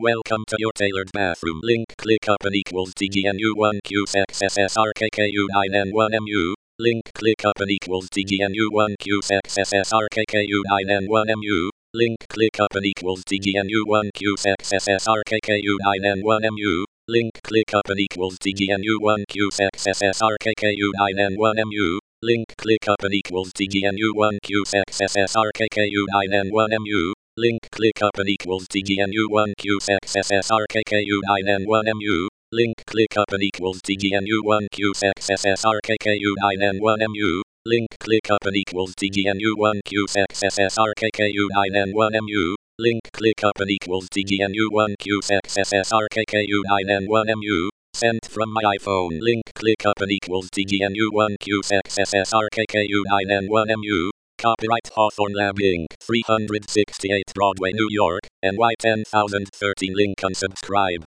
Welcome to your tailored bathroom. Link click up and equals TGNU1QXSSRKKU9N1MU. Link click up and equals TGNU1QXSSRKKU9N1MU. Link click up and equals TGNU1QXSSRKKU9N1MU. Link click up and equals TGNU1QXSSRKKU9N1MU. Link click up and equals TGNU1QXSSRKKU9N1MU. Link click up and equals TGNU1QXSSRKKU9N1MU. Link click up and equals TGNU1QXSSRKKU9N1MU. Link click up and equals TGNU1QXSSRKKU9N1MU. Link click up and equals TGNU1QXSSRKKU9N1MU. Sent from my iPhone. Link click up and equals TGNU1QXSSRKKU9N1MU. Copyright Hawthorne Lab Inc. 368 Broadway, New York, NY 10013. Link unsubscribe.